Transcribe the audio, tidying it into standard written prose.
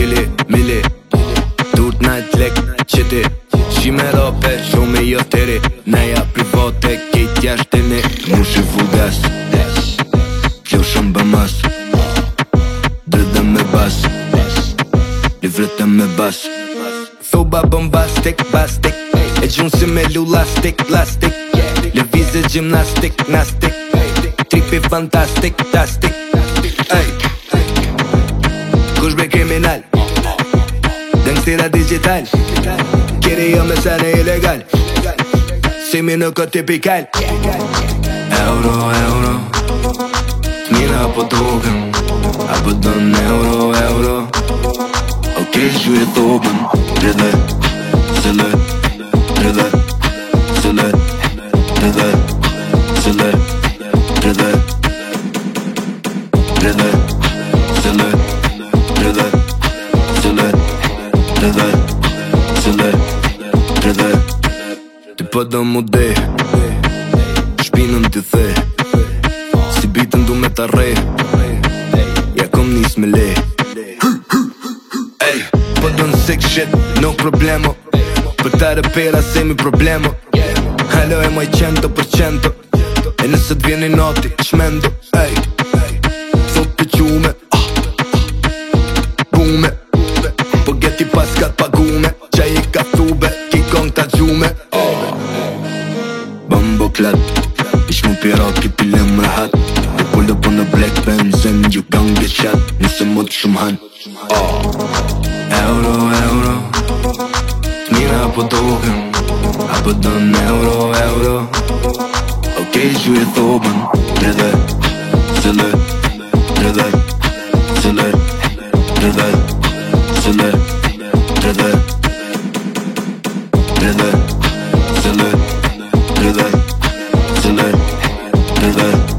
mili Durt najt lek qëti Shime rope, shumë jo tëri Neja private, kejt jashtini Mushi full gas Kjo shumë bëmas Dredhe me bas Livrete me bas Thoba bombastik, bastik E gjunë si me lulastik, lastik Levizje gjimnastik, nastik Tripi fantastik, tastik Ej Kush be kriminal Gangstira digital Kiri jo me sene ilegal Simi në këtë tipikal Euro, euro T'mina po token Apo don euro, euro Okej, shu e thobën Rrëdhe, sëllë Rrëdhe, sëllë Rrëdhe, sëllë Rrëdhe, rrëdhe, sëllë Rrëdhe, sëllë Rrëdhe, sëllë Rrëdhe Ti po do mu de Shpinën ti the Si bitën du me t'arre Ja kom nis me le Ej, po do në sick shit, no problemo Për ta repera semi problemo Halo e moj 100% E nëse t'vjeni nati, shmendo Ej, thot për qume Bume Po geti pas ka t'pagume Qaj i ka thube, ki kong t'a gjume Bambo klat Ish mu pirat ki pilem rahat E pull up on a black benzin You gon' get shot Nëse mod shumë han Euro, euro T'mira po token Apo don euro, euro Okej, shu e thobën Rrëdhe, sëllë Rrëdhe, sëllë Rrëdhe, sëllë Rrëdhe, rrëdhe, sëllë Rrëdhe, sëllë Rrëdhe